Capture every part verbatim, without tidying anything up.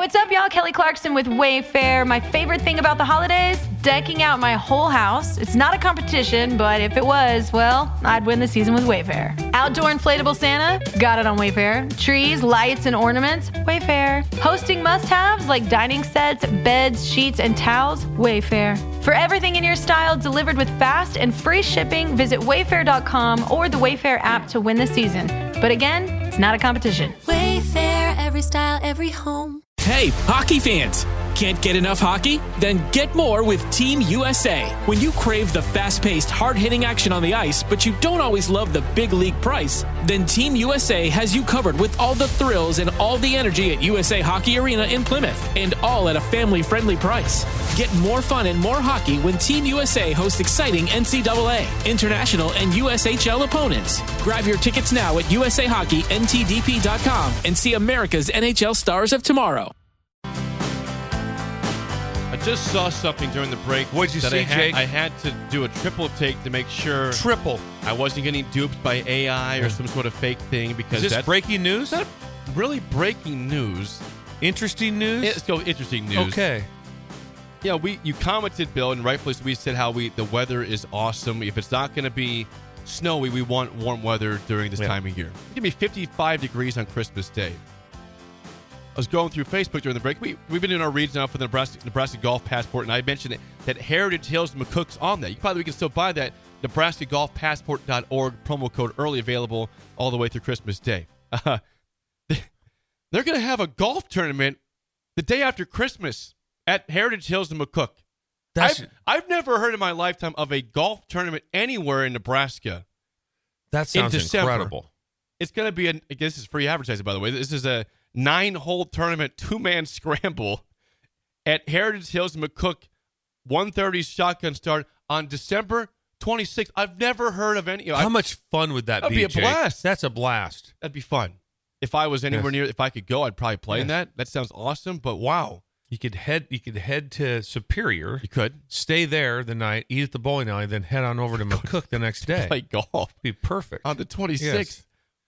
What's up, y'all? Kelly Clarkson with Wayfair. My favorite thing about the holidays? Decking out my whole house. It's not a competition, but if it was, well, I'd win the season with Wayfair. Outdoor inflatable Santa? Got it on Wayfair. Trees, lights, and ornaments? Wayfair. Hosting must-haves like dining sets, beds, sheets, and towels? Wayfair. For everything in your style delivered with fast and free shipping, visit wayfair dot com or the Wayfair app to win the season. But again, it's not a competition. Wayfair, every style, every home. Hey, hockey fans! Can't get enough hockey? Then get more with Team U S A. When you crave the fast-paced, hard-hitting action on the ice, but you don't always love the big league price, then Team U S A has you covered with all the thrills and all the energy at U S A Hockey Arena in Plymouth, and all at a family-friendly price. Get more fun and more hockey when Team U S A hosts exciting N C double A, international, and U S H L opponents. Grab your tickets now at U S A Hockey N T D P dot com and see America's N H L stars of tomorrow. I just saw something during the break. What'd you that see, I had, Jake? I had to do a triple take to make sure Triple. I wasn't getting duped by A I or some sort of fake thing, because Is this that's breaking news? not really breaking news. Interesting news? Let's go interesting news. Okay. Yeah, we you commented, Bill, and rightfully so, we said how we the weather is awesome. If it's not going to be snowy, we want warm weather during this Yeah. time of year. It's going to be fifty-five degrees on Christmas Day. I was going through Facebook during the break. We, we've been doing our reads now for the Nebraska, Nebraska Golf Passport, and I mentioned it, that Heritage Hills McCook's on that. You probably we can still buy that. Nebraska Golf Passport dot org, promo code early, available all the way through Christmas Day. Uh, they're going to have a golf tournament the day after Christmas at Heritage Hills and McCook. That's I've, I've never heard in my lifetime of a golf tournament anywhere in Nebraska. that sounds in December. incredible. It's It's going to be, a, I guess this is free advertising, by the way. This is a nine-hole tournament, two-man scramble at Heritage Hills and McCook, one thirty shotgun start on December twenty-sixth. I've never heard of any. You know, How I, much fun would that That'd be, be a Jake? blast. That's a blast. That'd be fun. If I was anywhere Yes. near, if I could go, I'd probably play in Yes. that. That sounds awesome, but wow. You could head. You could head to Superior. You could Stay there the night, eat at the bowling alley, then head on over to McCook the next day. play golf Be perfect. on the twenty-sixth.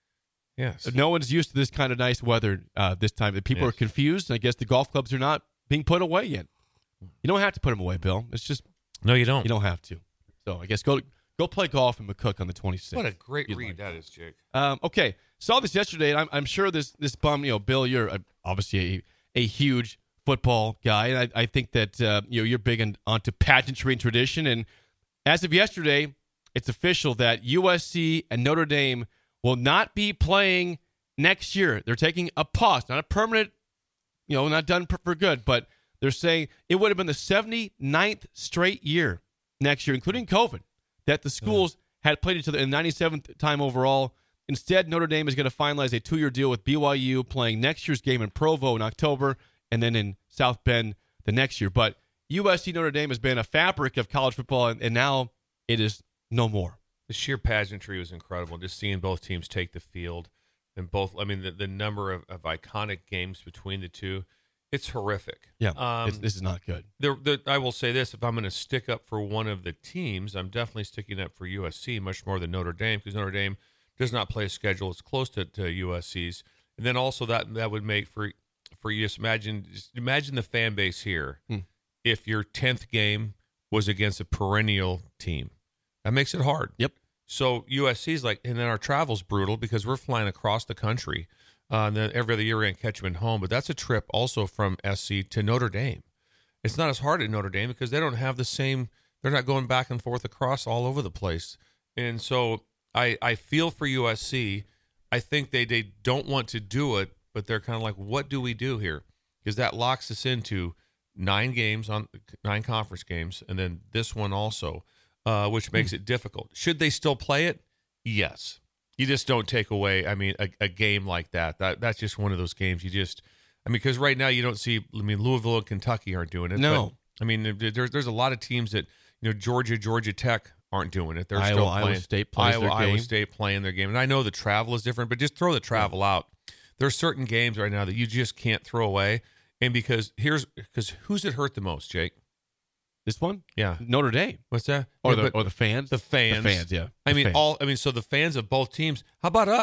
Yes. No one's used to this kind of nice weather uh, this time. The people Yes. are confused, and I guess the golf clubs are not being put away yet. You don't have to put them away, Bill. It's just No, you don't. you don't have to. So I guess go go play golf in McCook on the twenty-sixth. What a great You'd read like. that is, Jake. Um, okay, saw this yesterday, and I'm, I'm sure this this bum, you know, Bill, you're uh, obviously a, a huge football guy, and I, I think that uh, you know you're big on, onto pageantry and tradition. And as of yesterday, it's official that U S C and Notre Dame will not be playing next year. They're taking a pause, not a permanent, you know, not done for, for good, but they're saying it would have been the seventy-ninth straight year next year, including COVID, that the schools had played each other in the ninety-seventh time overall. Instead, Notre Dame is going to finalize a two-year deal with B Y U, playing next year's game in Provo in October and then in South Bend the next year. But U S C Notre Dame has been a fabric of college football, and, and now it is no more. The sheer pageantry was incredible. Just seeing both teams take the field, and both, I mean, the, the number of, of iconic games between the two, it's horrific. Yeah, Um, it's, this is not good. The, the, I will say this, if I'm going to stick up for one of the teams, I'm definitely sticking up for U S C much more than Notre Dame, because Notre Dame does not play a schedule that's close to, to U S C's. And then also that that would make for for you, just imagine, just imagine the fan base here Hmm. if your tenth game was against a perennial team. That makes it hard. Yep. So U S C's like, and then our travel's brutal because we're flying across the country. Uh, and then every other year we're going to catch them at home. But that's a trip also from S C to Notre Dame. It's not as hard at Notre Dame because they don't have the same, they're not going back and forth across all over the place. And so I, I feel for U S C. I think they, they don't want to do it, but they're kind of like, what do we do here? Because that locks us into nine games, on nine conference games, and then this one also, uh, which makes it difficult. Should they still play it? Yes. You just don't take away, I mean, a, a game like that. That That's just one of those games you just, I mean, because right now you don't see, I mean, Louisville and Kentucky aren't doing it. No. But, I mean, there's there's a lot of teams that, you know, Georgia, Georgia Tech aren't doing it. They're Iowa, still Iowa playing. State plays Iowa, their Iowa game. State playing their game. And I know the travel is different, but just throw the travel out. There's certain games right now that you just can't throw away. And because here's, because who's it hurt the most, Jake? This one? Yeah. Notre Dame. What's that? Or, Yeah, the, but or the fans? the fans. The fans, yeah. I The mean, fans. all. I mean, so the fans of both teams. How about us?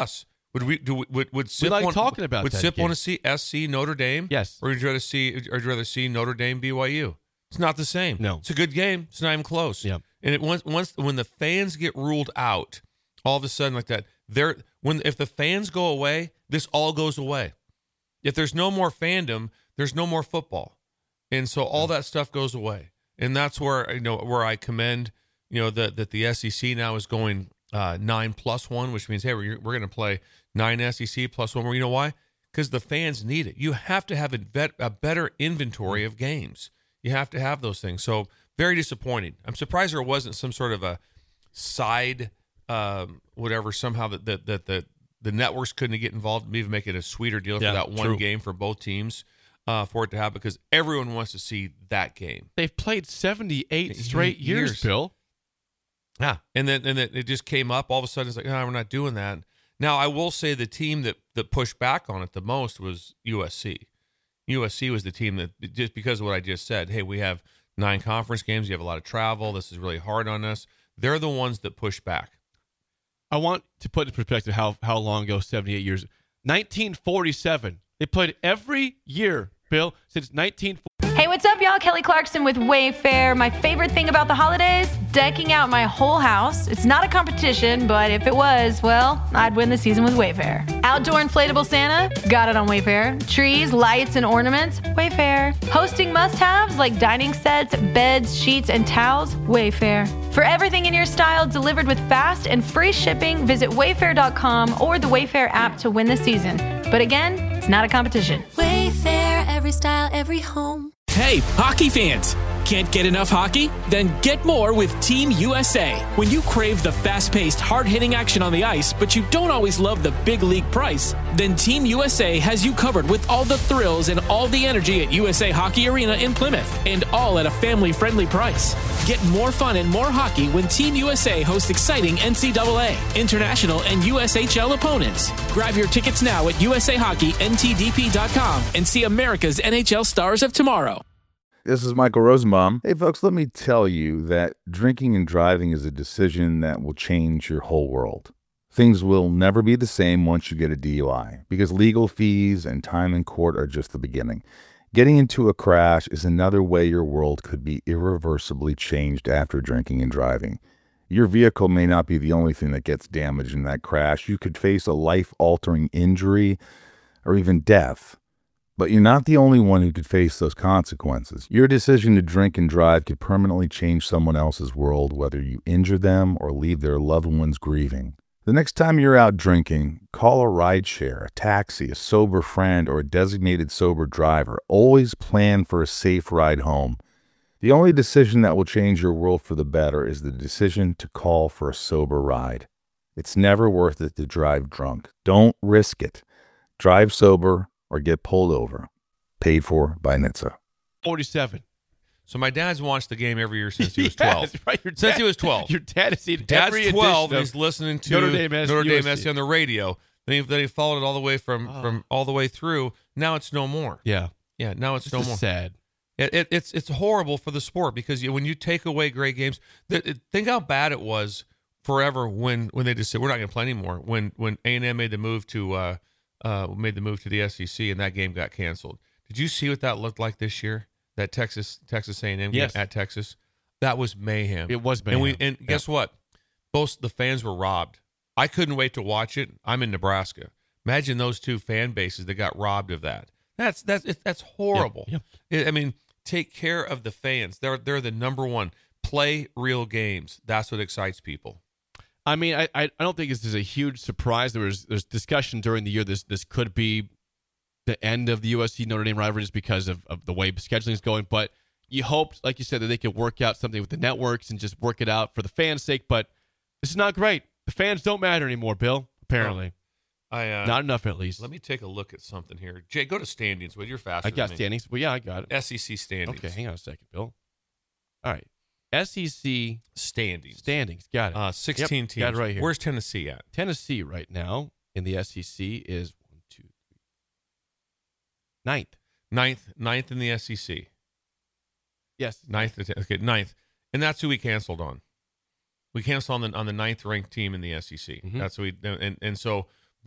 Would we do? Would would Sip like want, talking about Would that Sip game. want to see S C Notre Dame? Yes. Or would you rather see? Or would you rather see Notre Dame B Y U? It's not the same. No. It's a good game. It's not even close. Yeah. And it once once when the fans get ruled out, all of a sudden like that, they're when if the fans go away, this all goes away. If there's no more fandom, there's no more football, and so all that stuff goes away. And that's where you know where I commend you know that that the S E C now is going uh, nine plus one, which means hey we're we're going to play nine S E C plus one. Well, you know why? Because the fans need it. You have to have a, vet, a better inventory of games. You have to have those things. So very disappointing. I'm surprised there wasn't some sort of a side um, whatever somehow that that that the the networks couldn't get involved and even make it a sweeter deal Yeah, for that one true. game for both teams uh, for it to happen because everyone wants to see that game. They've played seventy-eight straight years, Years. Bill. Yeah, and then and then it just came up all of a sudden. It's like, no, we're not doing that. Now, I will say the team that that pushed back on it the most was U S C. U S C was the team that just because of what I just said. Hey, we have nine conference games. You have a lot of travel. This is really hard on us. They're the ones that push back. I want to put in perspective how how long ago seventy-eight years. nineteen forty-seven. They played every year, Bill, since nineteen forty. Hey, what's up, y'all? Kelly Clarkson with Wayfair. My favorite thing about the holidays? Decking out my whole house. It's not a competition, but if it was, well, I'd win the season with Wayfair. Outdoor inflatable Santa? Got it on Wayfair. Trees, lights, and ornaments? Wayfair. Hosting must-haves like dining sets, beds, sheets, and towels? Wayfair. For everything in your style delivered with fast and free shipping, visit wayfair dot com or the Wayfair app to win the season. But again, it's not a competition. Wayfair, every style, every home. Hey, hockey fans! Can't get enough hockey? Then get more with Team U S A. When you crave the fast-paced, hard-hitting action on the ice, but you don't always love the big league price, then Team U S A has you covered with all the thrills and all the energy at U S A Hockey Arena in Plymouth, and all at a family-friendly price. Get more fun and more hockey when Team U S A hosts exciting N C double A, international, and U S H L opponents. Grab your tickets now at U S A Hockey N T D P dot com and see America's N H L stars of tomorrow. This is Michael Rosenbaum. Hey, folks, let me tell you that drinking and driving is a decision that will change your whole world. Things will never be the same once you get a D U I because legal fees and time in court are just the beginning. Getting into a crash is another way your world could be irreversibly changed after drinking and driving. Your vehicle may not be the only thing that gets damaged in that crash. You could face a life-altering injury or even death. But you're not the only one who could face those consequences. Your decision to drink and drive could permanently change someone else's world, whether you injure them or leave their loved ones grieving. The next time you're out drinking, call a rideshare, a taxi, a sober friend, or a designated sober driver. Always plan for a safe ride home. The only decision that will change your world for the better is the decision to call for a sober ride. It's never worth it to drive drunk. Don't risk it. Drive sober or get pulled over. Paid for by N H T S A. forty-seven. So my dad's watched the game every year since he was Yeah, twelve. that's right. Your Since dad- he was twelve. Your dad has seen Dad's every twelve, edition and of he's listening to Notre Dame S- Notre Dame U S C. S C on the radio. Then he, then he followed it all the way from, Oh. from all the way through. Now it's no more. Yeah. Yeah, now it's This no is more. sad. It, it, it's it's horrible for the sport because you, when you take away great games, th- it, think how bad it was forever when, when they just said we're not going to play anymore. When when A and M made the move to uh, uh, made the move to the S E C and that game got canceled. Did you see what that looked like this year? That Texas Texas A and M Yes. game at Texas, that was mayhem. It was And we mayhem. and guess what? Both the fans were robbed. I couldn't wait to watch it. I'm in Nebraska. Imagine those two fan bases that got robbed of that. That's that's it, that's horrible. Yep, It- I mean, take care of the fans. They're they're the number one. Play real games. That's what excites people. I mean, I I I don't think this is a huge surprise. There was there's discussion during the year this this could be the end of the U S C Notre Dame rivalry just because of, of the way scheduling is going. But you hoped, like you said, that they could work out something with the networks and just work it out for the fans' sake. But this is not great. The fans don't matter anymore, Bill. Apparently, I uh, not enough at least. Let me take a look at something here. Jay, go to standings. Well, you're faster. I got than me. standings. Well, yeah, I got it. S E C standings. Okay, hang on a second, Bill. All right, S E C Standings. standings. Got it. Uh, sixteen Yep, teams. got it right here. Where's Tennessee at? Tennessee right now in the S E C is one, two, three, ninth. Ninth. Ninth in the S E C. Yes, Ninth. Okay, ninth. And that's who we canceled on. We canceled on the on the ninth ranked team in the S E C. Mhm. That's who we and and so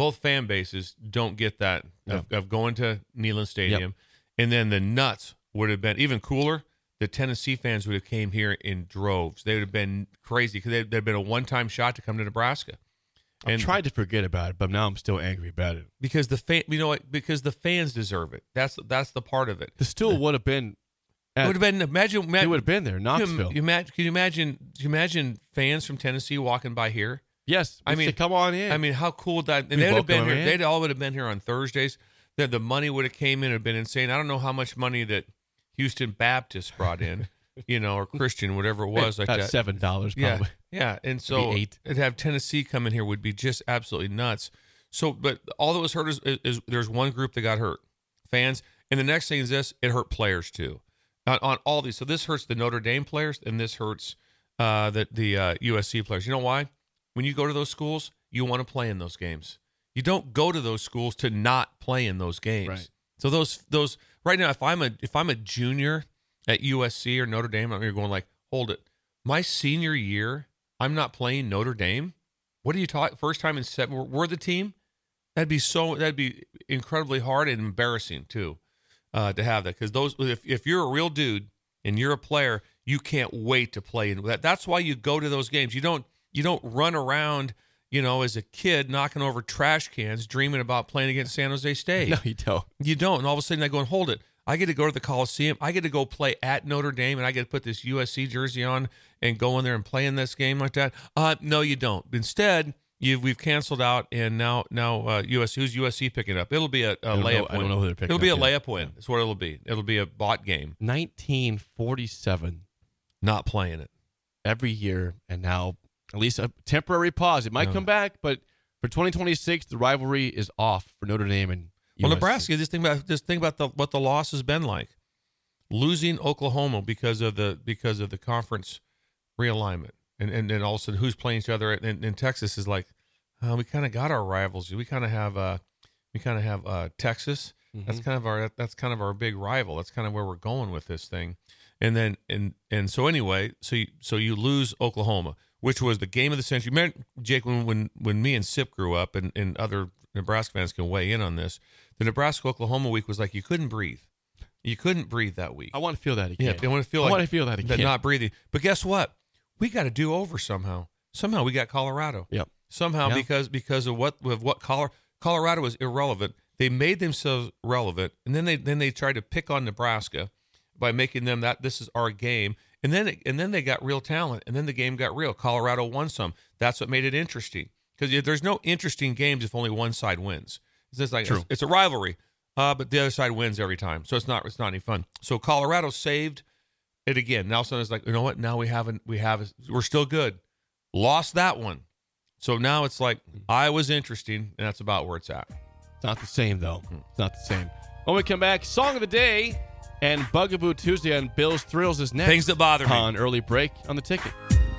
both fan bases don't get that No. of, of going to Neyland Stadium. Yep. And then the nuts would have been even cooler. The Tennessee fans would have came here in droves. They would have been crazy because there had been a one-time shot to come to Nebraska. I tried to forget about it, but now I'm still angry about it. Because the fan, you know what? Because the fans deserve it. That's that's the part of it. The still would have been. At, it would have been. Imagine. imagine they would have been there, Knoxville. You, you imagine? Can you imagine? Can you imagine fans from Tennessee walking by here? Yes, I mean, say, come on in. I mean, how cool would that? And We they would have welcome been here. them in. They'd all would have been here on Thursdays. That the money would have came in and been insane. I don't know how much money that Houston Baptist brought in, you know, or Christian, whatever it was, like About that. seven dollars, Yeah, probably. yeah. And so eight. to have Tennessee come in here would be just absolutely nuts. So, but all that was hurt is, is, is there's one group that got hurt, fans, and the next thing is this: it hurt players too, on, on all these. So this hurts the Notre Dame players, and this hurts uh, the the uh, U S C players. You know why? When you go to those schools, you want to play in those games. You don't go to those schools to not play in those games. Right. So those those right now, if I'm a if I'm a junior at U S C or Notre Dame, I'm here going like, hold it. My senior year, I'm not playing Notre Dame. What are you talking? First time in seven, we're, we're the team. That'd be so. That'd be incredibly hard and embarrassing too, uh, to have that. Because those, if if you're a real dude and you're a player, you can't wait to play in that. That's why you go to those games. You don't you don't run around, you know, as a kid knocking over trash cans, dreaming about playing against San Jose State. No, you don't. You don't. And all of a sudden, I go and hold it. I get to go to the Coliseum. I get to go play at Notre Dame, and I get to put this U S C jersey on and go in there and play in this game like that. Uh, no, you don't. Instead, you've we've canceled out, and now now uh, U S C. Who's U S C picking up? It'll be a, a I don't layup know- win. I don't know who they're picking It'll be a up yet. layup win. That's what it'll be. It'll be a bot game. nineteen forty-seven Not playing it. every year, and now at least a temporary pause. It might No. come back, but for twenty twenty-six, the rivalry is off for Notre Dame and U S C. Well, Nebraska. Just think about just think about the, what the loss has been like. Losing Oklahoma because of the because of the conference realignment, and and then all of a sudden who's playing each other, and, and Texas is like, uh, we kind of got our rivals. We kind of have uh, we kind of have uh, Texas. Mm-hmm. That's kind of our that's kind of our big rival. That's kind of where we're going with this thing, and then and and so anyway, so you, so you lose Oklahoma, which was the game of the century. Remember, Jake, when when when me and Sip grew up, and, and other Nebraska fans can weigh in on this, the Nebraska Oklahoma week was like you couldn't breathe. You couldn't breathe that week. I want to feel that again. Yeah, they want to feel I like want to feel that again. not breathing. But guess what? We got to do over somehow. Somehow we got Colorado. Yep. Somehow Yeah. because because of what of what Colorado Colorado was irrelevant. They made themselves relevant, and then they then they tried to pick on Nebraska by making them that this is our game. And then it, and then they got real talent, and then the game got real. Colorado won some. That's what made it interesting. Because there's no interesting games if only one side wins. It's just like True. it's, it's a rivalry. Uh, but the other side wins every time, so it's not it's not any fun. So Colorado saved it again. Now suddenly it's like, you know what? Now we haven't we have we're still good. Lost that one, so now it's like Iowa's interesting, and that's about where it's at. It's not the same, though. It's not the same. When we come back, Song of the Day and Bugaboo Tuesday on Bill's Thrills is next. Things that bother me. On Early Break on the Ticket.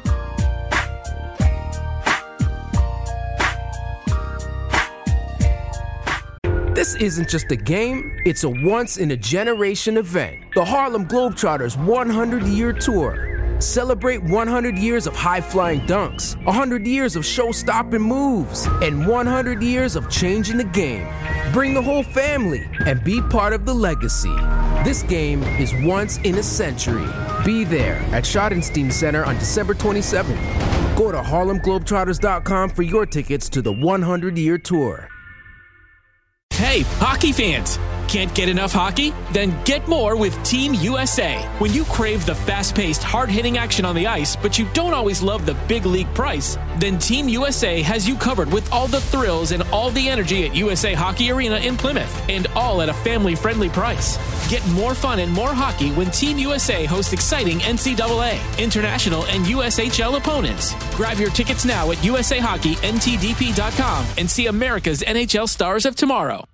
This isn't just a game, it's a once-in-a-generation event. The Harlem Globetrotters one hundred year Tour. Celebrate one hundred years of high-flying dunks, one hundred years of show-stopping moves, and one hundred years of changing the game. Bring the whole family and be part of the legacy. This game is once in a century. Be there at Schottenstein Center on December twenty-seventh. Go to harlem globetrotters dot com for your tickets to the one hundred year Tour. Hey, hockey fans! Can't get enough hockey? Then get more with Team U S A. When you crave the fast-paced, hard-hitting action on the ice, but you don't always love the big league price, then Team U S A has you covered with all the thrills and all the energy at U S A Hockey Arena in Plymouth, and all at a family-friendly price. Get more fun and more hockey when Team U S A hosts exciting N C double A, international, and U S H L opponents. Grab your tickets now at U S A Hockey N T D P dot com and see America's N H L stars of tomorrow.